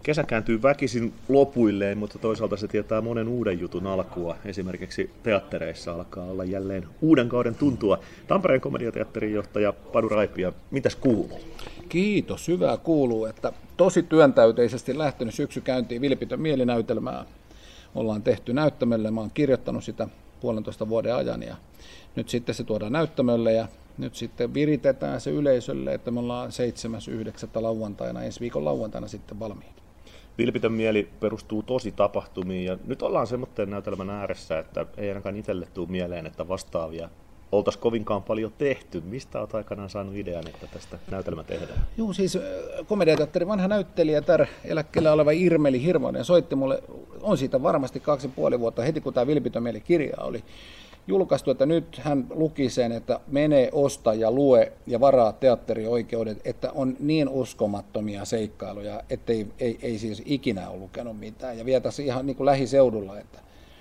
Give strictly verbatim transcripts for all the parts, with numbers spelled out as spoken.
Kesä kääntyy väkisin lopuilleen, mutta toisaalta se tietää monen uuden jutun alkua. Esimerkiksi teattereissa alkaa olla jälleen uuden kauden tuntua. Tampereen komediateatterin johtaja Panu Raipia, mitäs kuuluu? Kiitos, hyvää kuuluu, että tosi työntäyteisesti lähtenyt syksy käyntiin Vilpitön mielinäytelmää. Ollaan tehty näyttämölle, mä oon kirjoittanut sitä puolentoista vuoden ajan ja nyt sitten se tuodaan näyttämölle ja nyt sitten viritetään se yleisölle, että me ollaan seitsemäs yhdeksättä lauantaina, ensi viikon lauantaina sitten valmiit. Vilpitön mieli perustuu tosi tapahtumiin ja nyt ollaan semmoinen näytelmän ääressä, että ei ainakaan itselle tule mieleen, että vastaavia oltaisiin kovinkaan paljon tehty. Mistä olet aikanaan saanut idean, että tästä näytelmä tehdään? Joo, siis komediateatterin vanha näyttelijä, tär, eläkkeellä oleva Irmeli Hirvonen soitti mulle, on siitä varmasti kaksi ja puoli vuotta, heti kun tämä Vilpitön mieli -kirja oli julkaistu, että nyt hän luki sen, että mene, osta ja lue ja varaa teatterioikeudet, että on niin uskomattomia seikkailuja, ettei ei, ei siis ikinä ole lukenut mitään ja vietäisi ihan niin kuin lähiseudulla. Että,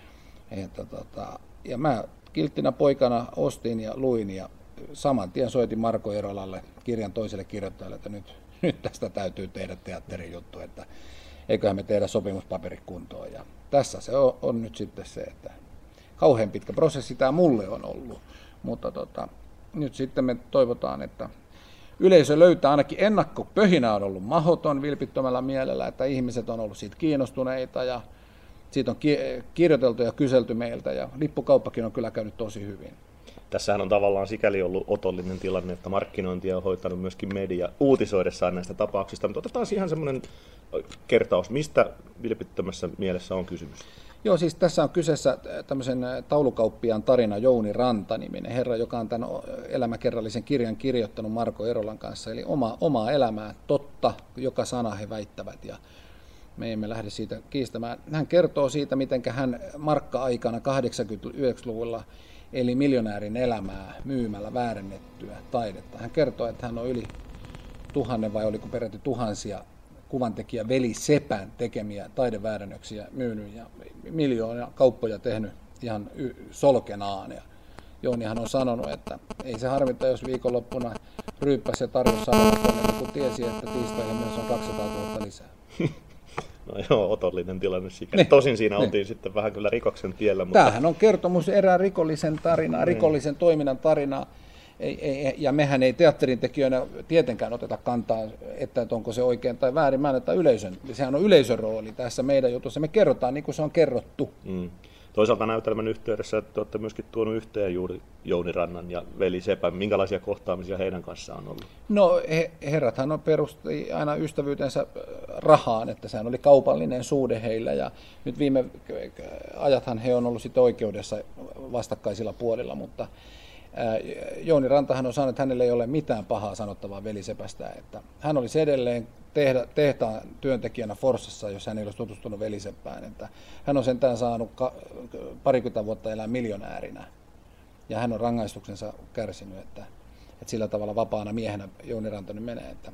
että, tota, ja mä kilttinä poikana ostin ja luin ja saman tien soitin Marko Erolalle, kirjan toiselle kirjoittajalle, että nyt, nyt tästä täytyy tehdä teatterin juttu, että eiköhän me tehdä sopimuspaperit kuntoon. Ja tässä se on, on nyt sitten se, että kauhean pitkä prosessi tämä mulle on ollut, mutta tota, nyt sitten me toivotaan, että yleisö löytää ainakin ennakkopöhinä on ollut mahdoton vilpittömällä mielellä, että ihmiset on ollut siitä kiinnostuneita ja siitä on kirjoiteltu ja kyselty meiltä ja lippukauppakin on kyllä käynyt tosi hyvin. Tässähän on tavallaan sikäli ollut otollinen tilanne, että markkinointia on hoitanut myöskin media uutisoidessaan näistä tapauksista, mutta otetaan ihan semmoinen kertaus, mistä vilpittömässä mielessä on kysymys? Joo, siis tässä on kyseessä tämmöisen taulukauppiaan tarina Jouni Ranta-niminen herra, joka on tämän elämäkerrallisen kirjan kirjoittanut Marko Erolan kanssa, eli oma, omaa elämää, totta, joka sana he väittävät, ja me emme lähde siitä kiistämään. Hän kertoo siitä, miten hän markka-aikana kahdeksankymmentä-yhdeksänkymmentäluvulla eli miljonäärin elämää myymällä väärennettyä taidetta. Hän kertoo, että hän on yli tuhannen vai oliko peräti tuhansia kuvantekijä Veli Sepän tekemiä taideväärennöksiä myynyt ja miljoonia kauppoja tehnyt ihan y- solkenaan. Ja Jounihan on sanonut, että ei se harmita, jos viikonloppuna ryyppäsi ja tarjosi samalla koneen, kun tiesi, että tiistaihin myös on kaksisataatuhatta lisää. No joo, otollinen tilanne sikäli. Tosin siinä ne. oltiin sitten vähän kyllä rikoksen tiellä. Mutta tämähän on kertomus erään rikollisen tarinaa, rikollisen toiminnan tarinaa. Ei, ei, ja mehän ei teatterin tekijöinä tietenkään oteta kantaa, että onko se oikein tai väärin. Mä annetaan yleisön. Sehän on yleisön rooli tässä meidän jutussa. Me kerrotaan niin kuin se on kerrottu. Mm. Toisaalta näytelmän yhteydessä te olette myöskin tuonut yhteen juuri Jouni Rannan ja Veli Sepän. Minkälaisia kohtaamisia heidän kanssaan on ollut? No he, herrathan on perusti aina ystävyytensä rahaan, että sehän oli kaupallinen suhde heillä. Ja nyt viime ajathan he on ollut sitten oikeudessa vastakkaisilla puolilla, mutta Jouni Rantahan on sanonut, että hänellä ei ole mitään pahaa sanottavaa Veli Sepästä, että hän olisi edelleen tehdä, tehtaan työntekijänä Forssassa, jos hän ei olisi tutustunut Veli Seppään, että hän on sentään saanut ka- parikymmentä vuotta elää miljonäärinä ja hän on rangaistuksensa kärsinyt, että, että sillä tavalla vapaana miehenä Jouni Ranta nyt menee, että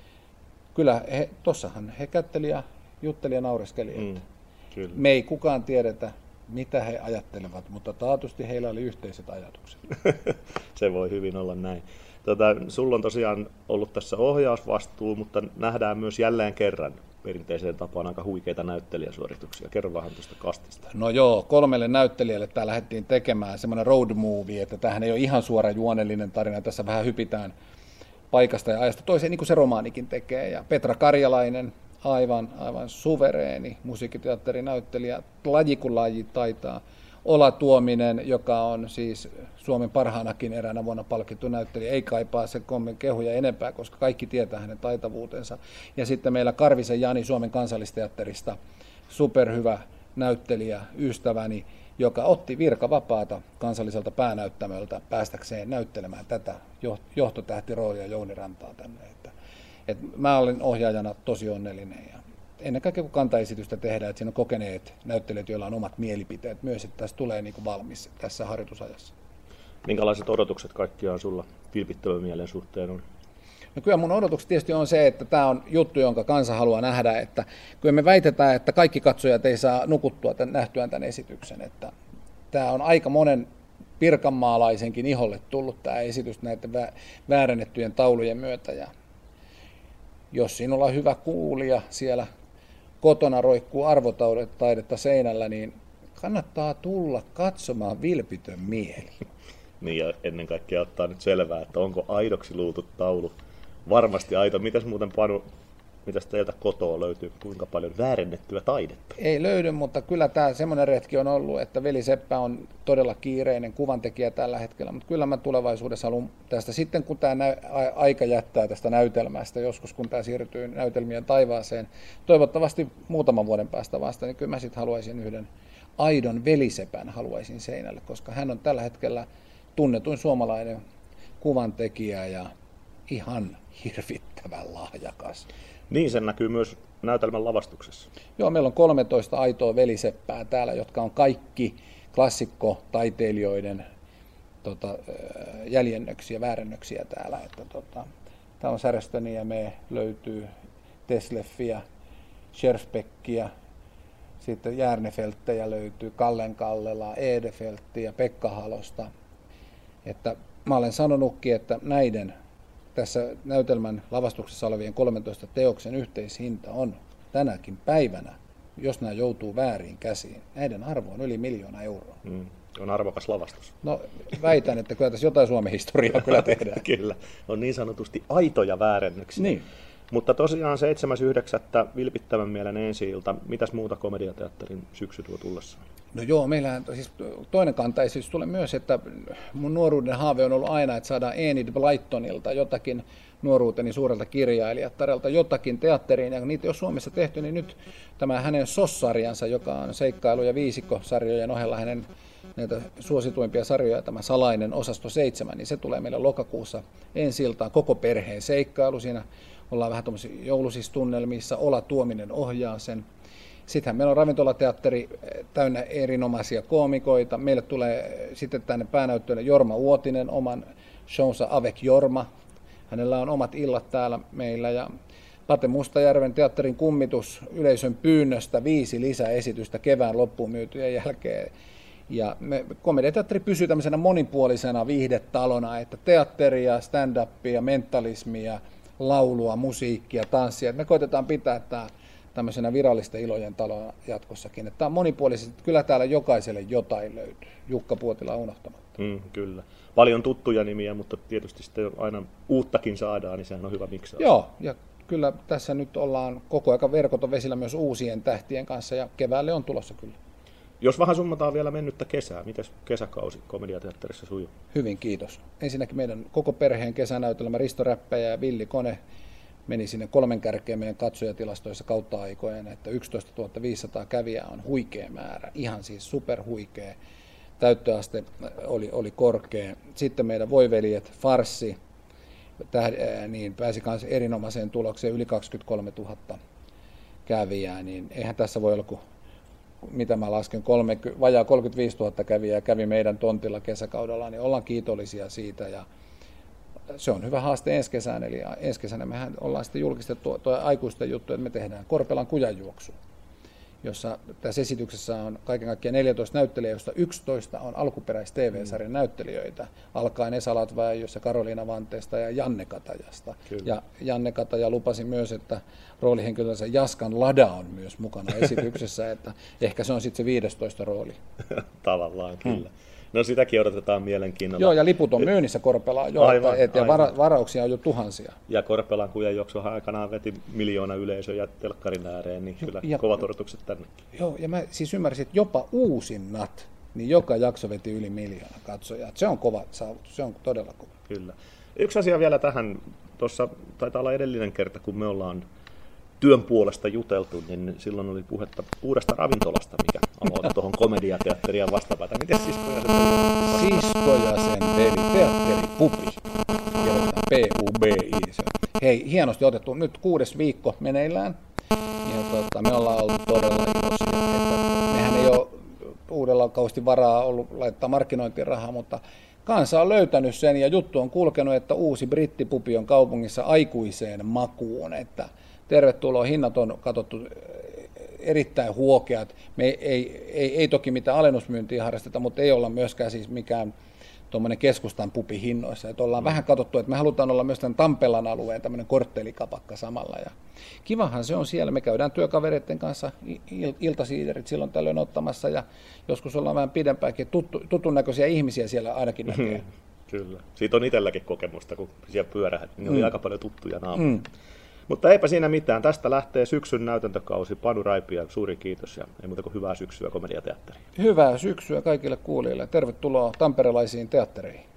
kyllä he, tossahan he kätteli ja jutteli ja naureskeli, mm, että me ei kukaan tiedetä, mitä he ajattelevat, mutta taatusti heillä oli yhteiset ajatukset. Se voi hyvin olla näin. Tota, sulla on tosiaan ollut tässä ohjausvastuu, mutta nähdään myös jälleen kerran perinteiseen tapaan aika huikeita näyttelijäsuorituksia. Kerro vähän tuosta kastista. No joo, kolmelle näyttelijälle tämä lähdettiin tekemään semmoinen road movie, että tämähän ei ole ihan suora juonellinen tarina. Tässä vähän hypitään paikasta ja ajasta toiseen, niin kuin se romaanikin tekee. Ja Petra Karjalainen, aivan, aivan suvereeni musiikkiteatterinäyttelijä, laji kuin laji taitaa. Ola Tuominen, joka on siis Suomen parhaanakin eräänä vuonna palkittu näyttelijä, ei kaipaa se kommen kehuja enempää, koska kaikki tietää hänen taitavuutensa. Ja sitten meillä Karvisen Jani Suomen Kansallisteatterista, superhyvä näyttelijä, ystäväni, joka otti virkavapaata kansalliselta päänäyttämöltä päästäkseen näyttelemään tätä johtotähtiroolia Jouni Rantaa tänne. Että, et mä olen ohjaajana tosi onnellinen ja ennen kaikkea kun kantaesitystä tehdään, että siinä on kokeneet näyttelijät, joilla on omat mielipiteet myös, että tässä tulee niin kuin valmis tässä harjoitusajassa. Minkälaiset odotukset kaikkiaan sulla vilpittömän mielen suhteen on? No kyllä mun odotukset tietysti on se, että tämä on juttu, jonka kansa haluaa nähdä, että kyllä me väitetään, että kaikki katsojat ei saa nukuttua tämän, nähtyään tämän esityksen, että tämä on aika monen pirkanmaalaisenkin iholle tullut tämä esitys näiden väärennettyjen taulujen myötä ja jos sinulla on hyvä kuulija siellä kotona roikkuu arvotaidetta seinällä, niin kannattaa tulla katsomaan vilpitön mieli. Niin ja ennen kaikkea ottaa nyt selvää, että onko aidoksi luutu taulu varmasti aito. Mitäs muuten Panu, mitäs teiltä kotoa löytyy, kuinka paljon väärennettyä taidetta? Ei löydy, mutta kyllä tämä semmoinen retki on ollut, että veli Seppä on todella kiireinen kuvantekijä tällä hetkellä, mutta kyllä mä tulevaisuudessa haluan tästä sitten, kun tämä aika jättää tästä näytelmästä, joskus kun tämä siirtyy näytelmien taivaaseen, toivottavasti muutaman vuoden päästä vasta, niin kyllä mä sitten haluaisin yhden aidon velisepän haluaisin seinälle, koska hän on tällä hetkellä tunnetuin suomalainen kuvantekijä ja ihan hirvittävän lahjakas. Niin, sen näkyy myös näytelmän lavastuksessa. Joo, meillä on kolmetoista aitoa veliseppää täällä, jotka on kaikki klassikkotaiteilijoiden tota, jäljennöksiä, väärennöksiä täällä. Että, tota, täällä on Säröstöniä, me löytyy Tesleffiä, Scherfbeckia, sitten Järnefelttejä löytyy, Kallen Kallela, Edefelttiä, Pekka Halosta. Että mä olen sanonutkin, että näiden tässä näytelmän lavastuksessa olevien kolmentoista teoksen yhteishinta on tänäkin päivänä, jos nämä joutuu väärin käsiin, näiden arvo on yli miljoona euroa. Mm, on arvokas lavastus. No väitän, että kyllä tässä jotain Suomen historiaa kyllä tehdään. Kyllä, on niin sanotusti aitoja väärennöksiä. Niin. Mutta tosiaan seitsemäs yhdeksättä vilpittävän mielen ensi-ilta. Mitäs muuta komediateatterin syksy tuo tullessaan? No joo, meillähän siis toinen kantaesitys tulee myös, että mun nuoruuden haave on ollut aina, että saadaan Enid Blytonilta jotakin nuoruuteni suurelta kirjailijatarelta jotakin teatteriin, ja kun niitä ei ole Suomessa tehty, niin nyt tämä hänen sossarjansa, joka on seikkailu- ja viisikkosarjojen ohella hänen näitä suosituimpia sarjoja, tämä Salainen osasto seitsemän, niin se tulee meille lokakuussa ensi-iltaan, koko perheen seikkailu. Siinä ollaan vähän tuollaisissa joulusistunnelmissa, Ola Tuominen ohjaa sen. Sittenhän meillä on ravintolateatteri täynnä erinomaisia koomikoita. Meille tulee sitten tänne päänäyttöön Jorma Uotinen oman shownsa Avec Jorma. Hänellä on omat illat täällä meillä. Ja Pate Mustajärven teatterin kummitus yleisön pyynnöstä viisi lisäesitystä kevään loppuun myytyjen jälkeen. Ja me, komediateatteri pysyy tämmöisenä monipuolisena viihdetalona, että teatteria, stand-upia, mentalismia, laulua, musiikkia, tanssia. Me koitetaan pitää tämä tämmöisenä virallisten ilojen talona jatkossakin. Tämä on monipuolisesti, kyllä täällä jokaiselle jotain löytyy, Jukka Puotila unohtamatta. Mm, kyllä. Paljon tuttuja nimiä, mutta tietysti sitten aina uuttakin saadaan, niin sehän on hyvä miksaa. Joo, ja kyllä tässä nyt ollaan koko ajan verkot on vesillä myös uusien tähtien kanssa, ja keväälle on tulossa kyllä. Jos vähän summataan vielä mennyttä kesää, miten kesäkausi komediateatterissa sujuu? Hyvin, kiitos. Ensinnäkin meidän koko perheen kesänäytelmä Risto Räppäjä ja Villi Kone meni sinne kolmen kärkeen meidän katsojatilastoissa kautta aikojen, että yksitoistatuhatta viisisataa kävijää on huikea määrä, ihan siis superhuikea. Täyttöaste oli, oli korkea. Sitten meidän Voiveljet farssi niin pääsi myös erinomaiseen tulokseen, yli kaksikymmentäkolmetuhatta kävijää, niin eihän tässä voi olla kuin, mitä mä lasken, kolmekymmentä, vajaa kolmekymmentäviisituhatta kävijää kävi meidän tontilla kesäkaudella, niin ollaan kiitollisia siitä. Ja se on hyvä haaste ensi kesään, eli ensi kesänä mehän ollaan sitten julkistettu tuo aikuisten juttu, että me tehdään Korpelan kujanjuoksu, jossa tässä esityksessä on kaiken kaikkiaan neljätoista näyttelijää, joista yksitoista on alkuperäis-T V-sarjan näyttelijöitä, alkaen Esa Latvajossa, Karoliina Vanteesta ja Janne Katajasta. Kyllä. Ja Janne Kataja lupasi myös, että roolihenkilönsä Jaskan Lada on myös mukana esityksessä, että ehkä se on sitten se viidestoista rooli. Tavallaan, kyllä. Hmm. No sitäkin odotetaan mielenkiinnolla. Joo, ja liput on myynnissä Korpelaan jo, aivan, et, ja aivan. varauksia on jo tuhansia. Ja Korpelan kujanjuoksuhan aikanaan veti miljoona yleisöä telkkarin ääreen, niin kyllä ja, kovat odotukset tänne. Joo, ja mä siis ymmärsin, että jopa uusinnat, niin joka jakso veti yli miljoona katsojaa. Se on kova saavutus, se on todella kova. Kyllä. Yksi asia vielä tähän, tuossa taitaa olla edellinen kerta, kun me ollaan työn puolesta juteltu, niin silloin oli puhetta uudesta ravintolasta, mikä aloitti tuohon komediateatteriin vastapäätä. Miten Siskoja sen veli? Siskoja sen veli, teatteri Pupi. P U B I. Hei, hienosti otettu. Nyt kuudes viikko meneillään. Ja tuota, me ollaan oltu todella iloisia. Että mehän ei ole uudella kausti varaa ollut laittaa markkinointirahaa, mutta kansa on löytänyt sen ja juttu on kulkenut, että uusi brittipupi on kaupungissa aikuiseen makuun. Että tervetuloa, hinnat on katsottu erittäin huokeat. Me ei, ei, ei, ei toki mitään alennusmyyntiä harrasteta, mutta ei olla myöskään siis mikään tuommoinen keskustan pubi hinnoissa. Että ollaan mm. vähän katsottu, että me halutaan olla myös tämän Tampelan alueen tämmöinen korttelikapakka samalla. Ja kivahan se on siellä. Me käydään työkavereiden kanssa il- iltasiiderit silloin tällöin ottamassa ja joskus ollaan vähän pidempäänkin. Tuttu, tutun näköisiä ihmisiä siellä ainakin näkee. Kyllä. Siitä on itselläkin kokemusta, kun siellä pyörähät, niin oli mm. aika paljon tuttuja naamoja. Mm. Mutta eipä siinä mitään. Tästä lähtee syksyn näytäntökausi. Panu Raipia, suuri kiitos ja ei muuta kuin hyvää syksyä Komediateatteriin. Hyvää syksyä kaikille kuulijoille. Tervetuloa tamperelaisiin teattereihin.